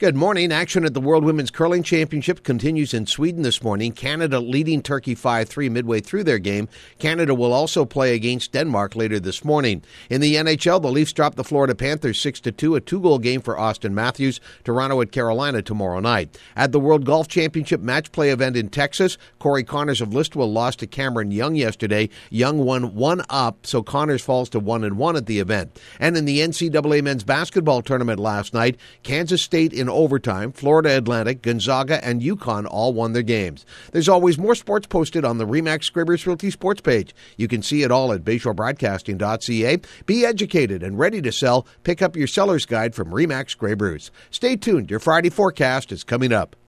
Good morning. Action at the World Women's Curling Championship continues in Sweden this morning. Canada leading Turkey 5-3 midway through their game. Canada will also play against Denmark later this morning. In the NHL, the Leafs dropped the Florida Panthers 6-2, a two-goal game for Austin Matthews. Toronto at Carolina tomorrow night. At the World Golf Championship match play event in Texas, Corey Connors of Listowel lost to Cameron Young yesterday. Young won 1-up, so Connors falls to 1-1 at the event. And in the NCAA men's basketball tournament last night, Kansas State in overtime, Florida Atlantic, Gonzaga, and UConn all won their games. There's always more sports posted on the RE/MAX Scrapers Realty sports page. You can see it all at BayShoreBroadcasting.ca. Be educated and ready to sell. Pick up your seller's guide from RE/MAX Scrapers. Stay tuned. Your Friday forecast is coming up.